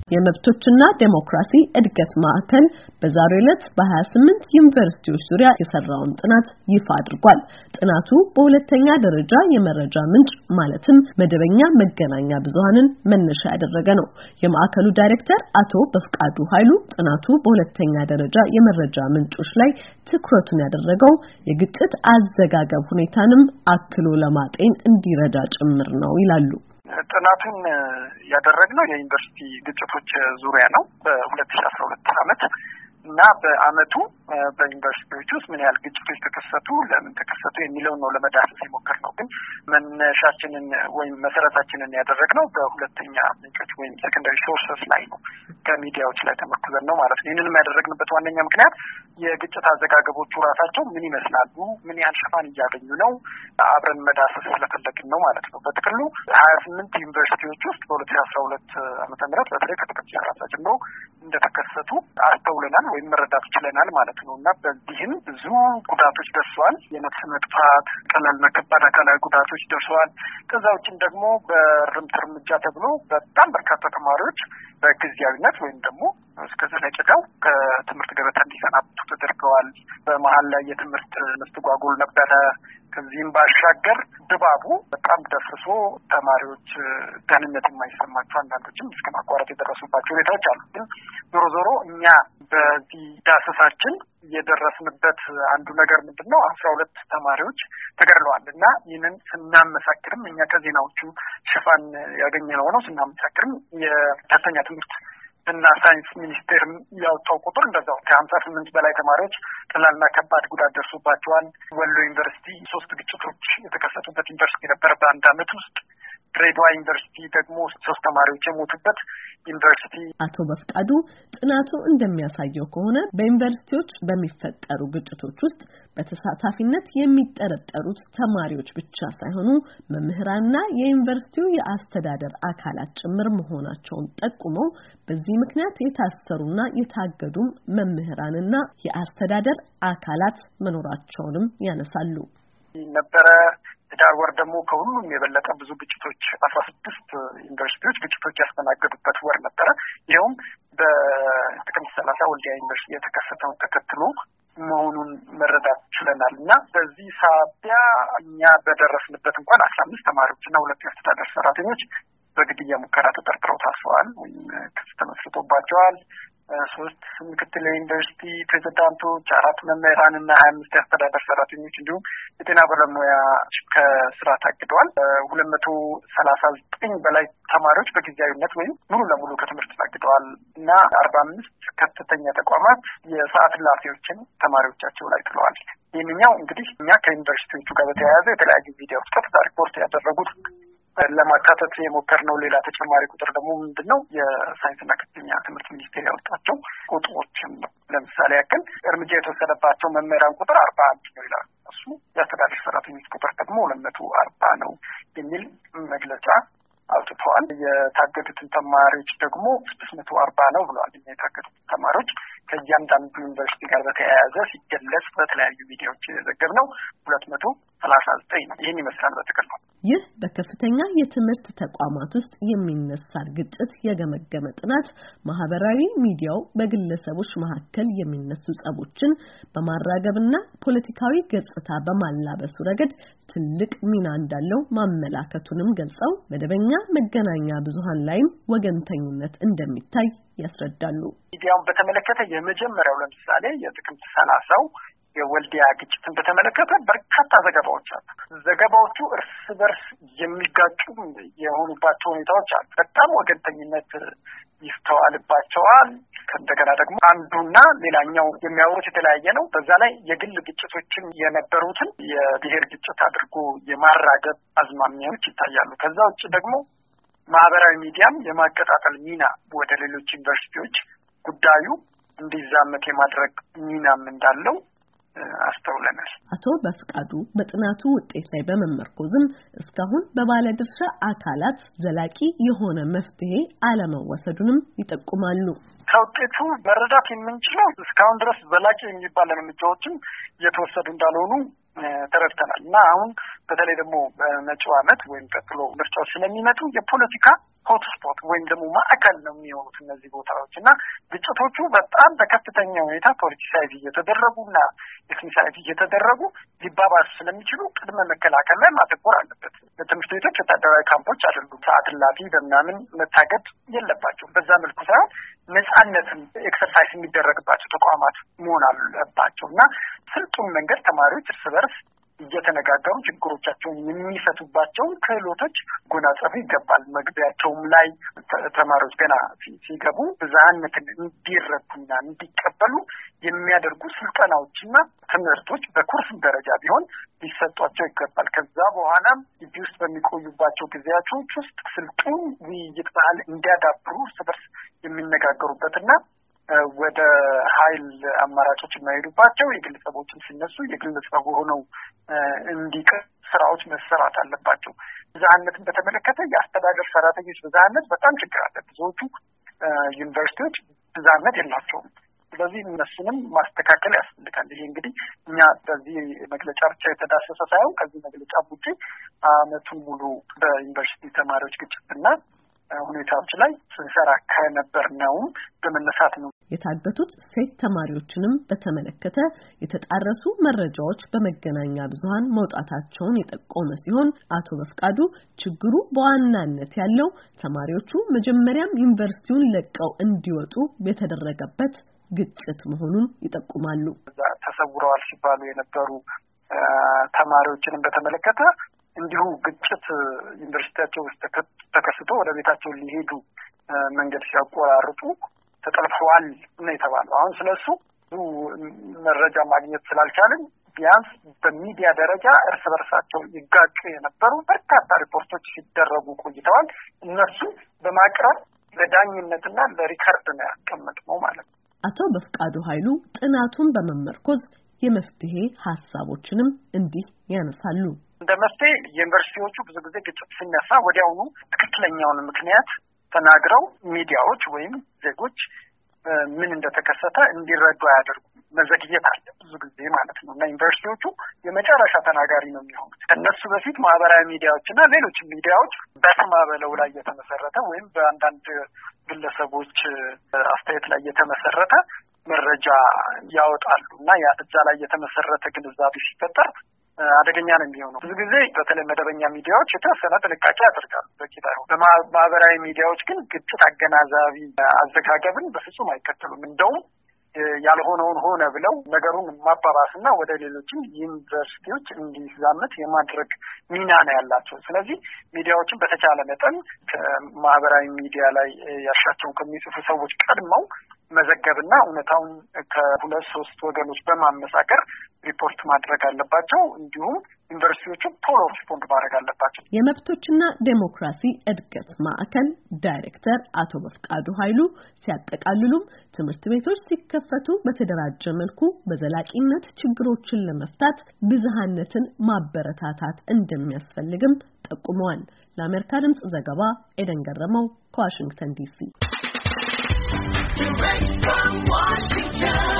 የመብቶችና ዴሞክራሲ እድገት ማዕከል በዛሬው ዕለት በ28 ዩኒቨርሲቲዎች ዙሪያ የሰራውን ጥናት ይፋ አድርጓል። ጥናቱ በሁለተኛ ደረጃ የመረጃ ምንጭ ማለትም መደበኛ መገናኛ ብዙሃንን መነሻ ያደረገ ነው። የማዕከሉ ዳይሬክተር አቶ በፍቃዱ ኃይሉ ጥናቱ በሁለተኛ ደረጃ የመረጃ ምንጮች ላይ ትኩረቱን ያደረገው የግጭት አዘጋገብ ሁኔታንም አክሎ ለማጤን እንዲረዳ ጭምር ነው ይላሉ። ጥናቱን ያደረግነው የዩኒቨርሲቲ ግጭቶች ዙሪያ ነው በ2012 ዓመት እና በአመቱ በዩኒቨርሲቲዎች ውስጥ ምን ያህል ግጭቶች ተከሰቱ፣ ለምን ተከሰቱ የሚለውን ነው ለመዳሰስ የሞከርነው። ግን መነሻችንን ወይም መሰረታችንን ያደረግነው በሁለተኛ ምንጮች ወይም ሴኮንዳሪ ሶርሰስ ላይ ነው፣ ከሚዲያዎች ላይ ተመርኩዘን ነው ማለት ነው። ይህንንም ያደረግንበት ዋነኛ ምክንያት የግጭት አዘጋገቦቹ ራሳቸው ምን ይመስላሉ፣ ምን ያህል ሽፋን እያገኙ ነው፣ አብረን መዳሰስ ስለፈለግን ነው ማለት ነው። በጥቅሉ 28 ዩኒቨርሲቲዎች ውስጥ በ2012 ዓመተ ምህረት በተለይ ከጥቅምት 30 ጀምሮ እንደተከሰቱ አስተውለናል ወይም መረዳት ችለናል ማለት ነው። እና በዚህም ብዙ ጉዳቶች ደርሰዋል። የነፍስ መጥፋት፣ ቀላልና ከባድ አካላዊ ጉዳቶች ደርሰዋል። ከዛ ውጭም ደግሞ በእርምት እርምጃ ተብሎ በጣም በርካታ ተማሪዎች በጊዜያዊነት ወይም ደግሞ እስከ ዘለቄታው ከትምህርት ገበታ እንዲሰናበቱ ተደርገዋል። በመሀል ላይ የትምህርት መስተጓጎል ነበረ። ከዚህም ባሻገር ድባቡ በጣም ደፍርሶ ተማሪዎች ደህንነት የማይሰማቸው አንዳንዶችም እስከ ማቋረጥ የደረሱባቸው ሁኔታዎች አሉ። ግን ዞሮ ዞሮ እኛ በዚህ ዳሰሳችን የደረስንበት አንዱ ነገር ምንድነው 12 ተማሪዎች ተገድለዋል እና ይህንን ስናመሳክርም እኛ ከዜናዎቹ ሽፋን ያገኘነው ነው። ስናመሳክርም የከፍተኛ ትምህርት እና ሳይንስ ሚኒስቴር ያወጣው ቁጥር እንደዛው ከ58 በላይ ተማሪዎች ቀላልና ከባድ ጉዳት ደርሶባቸዋል። ወሎ ዩኒቨርሲቲ 3 ግጭቶች የተከሰቱበት ዩኒቨርሲቲ ነበር በአንድ አመት ውስጥ። ድሬዳዋ ዩኒቨርሲቲ ደግሞ 3 ተማሪዎች የሞቱበት ዩኒቨርሲቲ። አቶ በፍቃዱ ጥናቱ እንደሚያሳየው ከሆነ በዩኒቨርሲቲዎች በሚፈጠሩ ግጭቶች ውስጥ በተሳታፊነት የሚጠረጠሩት ተማሪዎች ብቻ ሳይሆኑ መምህራንና የዩኒቨርሲቲው የአስተዳደር አካላት ጭምር መሆናቸውን ጠቁመው በዚህ ምክንያት የታሰሩና የታገዱም መምህራንና የአስተዳደር አካላት መኖራቸውንም ያነሳሉ። ነበረ ዳር ወር ደግሞ ከሁሉም የበለጠ ብዙ ግጭቶች 16 ዩኒቨርሲቲዎች ግጭቶች ያስተናገዱበት ወር ነበረ። ይኸውም በጥቅምት 30 ወልዲያ ዩኒቨርሲቲ የተከሰተውን ተከትሎ መሆኑን መረዳት ችለናል። እና በዚህ ሳቢያ እኛ በደረስንበት እንኳን 15 ተማሪዎችና 2 የአስተዳደር ሰራተኞች በግድያ ሙከራ ተጠርጥረው ታስረዋል ወይም ክስ ተመስርቶባቸዋል። 3 ምክትል ዩኒቨርሲቲ ፕሬዝዳንቶች፣ 4 መምህራንና 25 የአስተዳደር ሰራተኞች እንዲሁም የጤና ባለሙያዎች ከስራ ታግደዋል። 239 በላይ ተማሪዎች በጊዜያዊነት ወይም ሙሉ ለሙሉ ከትምህርት ታግደዋል እና 45 ከፍተኛ ተቋማት የሰዓት እላፊዎችን ተማሪዎቻቸው ላይ ጥለዋል። ይህንኛው እንግዲህ እኛ ከዩኒቨርሲቲዎቹ ጋር በተያያዘ የተለያዩ ሚዲያዎች ቀጥታ ሪፖርት ያደረጉት ለማካተት የሞከርነው ሌላ ተጨማሪ ቁጥር ደግሞ ምንድነው የሳይንስና ከፍተኛ ትምህርት ሚኒስቴር ያወጣቸው ቁጥሮችን ነው። ለምሳሌ ያክል እርምጃ የተወሰደባቸው መምህራን ቁጥር 41 ነው ይላል። እሱ የአስተዳደር ሰራተኞች ቁጥር ደግሞ 240 ነው የሚል መግለጫ አውጥተዋል። የታገዱትን ተማሪዎች ደግሞ 640 ነው ብለዋል። የታገዱት ተማሪዎች ከእያንዳንዱ ዩኒቨርሲቲ ጋር በተያያዘ ሲገለጽ በተለያዩ ሚዲያዎች የዘገብነው 239 ነው። ይህን ይመስላል በጥቅሉ። ይህ በከፍተኛ የትምህርት ተቋማት ውስጥ የሚነሳ ግጭት የገመገመ ጥናት ማህበራዊ ሚዲያው በግለሰቦች መካከል የሚነሱ ጸቦችን በማራገብና ፖለቲካዊ ገጽታ በማላበሱ ረገድ ትልቅ ሚና እንዳለው ማመላከቱንም ገልጸው መደበኛ መገናኛ ብዙሃን ላይም ወገንተኝነት እንደሚታይ ያስረዳሉ። ሚዲያውን በተመለከተ የመጀመሪያው ለምሳሌ የጥቅምት 30 የወልዲያ ግጭትን በተመለከተ በርካታ ዘገባዎች አሉ። ዘገባዎቹ እርስ በርስ የሚጋጩ የሆኑባቸው ሁኔታዎች አሉ። በጣም ወገንተኝነት ይስተዋልባቸዋል። ከእንደገና ደግሞ አንዱና ሌላኛው የሚያወሩት የተለያየ ነው። በዛ ላይ የግል ግጭቶችን የነበሩትን የብሔር ግጭት አድርጎ የማራገብ አዝማሚያዎች ይታያሉ። ከዛ ውጭ ደግሞ ማህበራዊ ሚዲያም የማቀጣጠል ሚና ወደ ሌሎች ዩኒቨርሲቲዎች ጉዳዩ እንዲዛመት የማድረግ ሚናም እንዳለው አስተውለናል። አቶ በፍቃዱ በጥናቱ ውጤት ላይ በመመርኮዝም እስካሁን በባለድርሻ አካላት ዘላቂ የሆነ መፍትሄ አለመወሰዱንም ይጠቁማሉ። ከውጤቱ መረዳት የምንችለው እስካሁን ድረስ ዘላቂ የሚባል እርምጃዎችን እየተወሰዱ እንዳልሆኑ ተረድተናል እና አሁን በተለይ ደግሞ በመጪው ዓመት ወይም ቀጥሎ ምርጫዎች ስለሚመጡ የፖለቲካ ሆትስፖት ወይም ደግሞ ማዕከል ነው የሚሆኑት እነዚህ ቦታዎች እና ግጭቶቹ በጣም በከፍተኛ ሁኔታ ፖለቲሳይዝ እየተደረጉና ኤትኒሳይዝ እየተደረጉ ሊባባስ ስለሚችሉ ቅድመ መከላከል ላይ ማተኮር አለበት። በትምህርት ቤቶች ወታደራዊ ካምፖች አይደሉም። ሰዓት እላፊ በምናምን መታገድ የለባቸውም። በዛ መልኩ ሳይሆን ነጻነትን ኤክሰርሳይዝ የሚደረግባቸው ተቋማት መሆን አለባቸው እና ስልጡን መንገድ ተማሪዎች እርስ በርስ እየተነጋገሩ ችግሮቻቸውን የሚፈቱባቸውን ክህሎቶች ጎናጸፉ ይገባል። መግቢያቸውም ላይ ተማሪዎች ገና ሲገቡ ብዝሃነትን እንዲረዱና እንዲቀበሉ የሚያደርጉ ስልጠናዎችና ትምህርቶች በኮርስ ደረጃ ቢሆን ሊሰጧቸው ይገባል። ከዛ በኋላም ግቢ ውስጥ በሚቆዩባቸው ጊዜያቶች ውስጥ ስልጡን ውይይት ባህል እንዲያዳብሩ እርስ በርስ የሚነጋገሩበትና ወደ ኃይል አማራጮች የማይሄዱባቸው የግለሰቦችን ሲነሱ የግለሰቡ ሆነው እንዲቀር ስራዎች መሰራት አለባቸው። ብዝሃነትን በተመለከተ የአስተዳደር ሰራተኞች ብዝሃነት በጣም ችግር አለ። ብዙዎቹ ዩኒቨርሲቲዎች ብዝሃነት የላቸውም። ስለዚህ እነሱንም ማስተካከል ያስፈልጋል። ይሄ እንግዲህ እኛ በዚህ መግለጫ ብቻ የተዳሰሰ ሳይሆን ከዚህ መግለጫ ውጪ አመቱን ሙሉ በዩኒቨርሲቲ ተማሪዎች ግጭትና ሁኔታዎች ላይ ስንሰራ ከነበርነውም በመነሳት ነው። የታገቱት ሴት ተማሪዎችንም በተመለከተ የተጣረሱ መረጃዎች በመገናኛ ብዙሃን መውጣታቸውን የጠቆመ ሲሆን አቶ በፍቃዱ ችግሩ በዋናነት ያለው ተማሪዎቹ መጀመሪያም ዩኒቨርሲቲውን ለቀው እንዲወጡ የተደረገበት ግጭት መሆኑን ይጠቁማሉ። ተሰውረዋል ሲባሉ የነበሩ ተማሪዎችንም በተመለከተ እንዲሁ ግጭት ዩኒቨርሲቲያቸው ውስጥ ተከስቶ ወደ ቤታቸው ሊሄዱ መንገድ ሲያቆራርጡ ተጠልፈዋል ነው የተባለው። አሁን ስለሱ መረጃ ማግኘት ስላልቻልን ቢያንስ በሚዲያ ደረጃ እርስ በርሳቸው ይጋጩ የነበሩ በርካታ ሪፖርቶች ሲደረጉ ቆይተዋል። እነሱ በማቅረብ ለዳኝነትና ለሪከርድ ነው ያስቀመጥነው ማለት ነው። አቶ በፍቃዱ ኃይሉ ጥናቱን በመመርኮዝ የመፍትሄ ሐሳቦችንም እንዲህ ያነሳሉ። እንደ መፍትሄ ዩኒቨርሲቲዎቹ ብዙ ጊዜ ግጭት ሲነሳ ወዲያውኑ ትክክለኛውን ምክንያት ተናግረው ሚዲያዎች ወይም ዜጎች ምን እንደተከሰተ እንዲረዱ አያደርጉም። መዘግየት አለ ብዙ ጊዜ ማለት ነው እና ዩኒቨርሲቲዎቹ የመጨረሻ ተናጋሪ ነው የሚሆኑት። ከእነሱ በፊት ማህበራዊ ሚዲያዎችና ሌሎች ሚዲያዎች በስማ በለው ላይ የተመሰረተ ወይም በአንዳንድ ግለሰቦች አስተያየት ላይ የተመሰረተ መረጃ ያወጣሉ እና እዛ ላይ የተመሰረተ ግንዛቤ ሲፈጠር አደገኛ ነው የሚሆነው። ብዙ ጊዜ በተለይ መደበኛ ሚዲያዎች የተወሰነ ጥንቃቄ ያደርጋሉ፣ በቂ ባይሆን። በማህበራዊ ሚዲያዎች ግን ግጭት አገናዛቢ አዘጋገብን በፍጹም አይከተሉም። እንደውም ያልሆነውን ሆነ ብለው ነገሩን ማባባስና ወደ ሌሎችም ዩኒቨርሲቲዎች እንዲዛመት የማድረግ ሚና ነው ያላቸው። ስለዚህ ሚዲያዎችን በተቻለ መጠን ከማህበራዊ ሚዲያ ላይ ያሻቸውን ከሚጽፉ ሰዎች ቀድመው መዘገብና እውነታውን ከሁለት ሶስት ወገኖች በማመሳከር ሪፖርት ማድረግ አለባቸው። እንዲሁም ዩኒቨርሲቲዎቹ ቶሎ ሪስፖንድ ማድረግ አለባቸው። የመብቶችና ዴሞክራሲ እድገት ማዕከል ዳይሬክተር አቶ በፍቃዱ ኃይሉ ሲያጠቃልሉም ትምህርት ቤቶች ሲከፈቱ በተደራጀ መልኩ በዘላቂነት ችግሮችን ለመፍታት ብዝሃነትን ማበረታታት እንደሚያስፈልግም ጠቁመዋል። ለአሜሪካ ድምጽ ዘገባ ኤደን ገረመው ከዋሽንግተን ዲሲ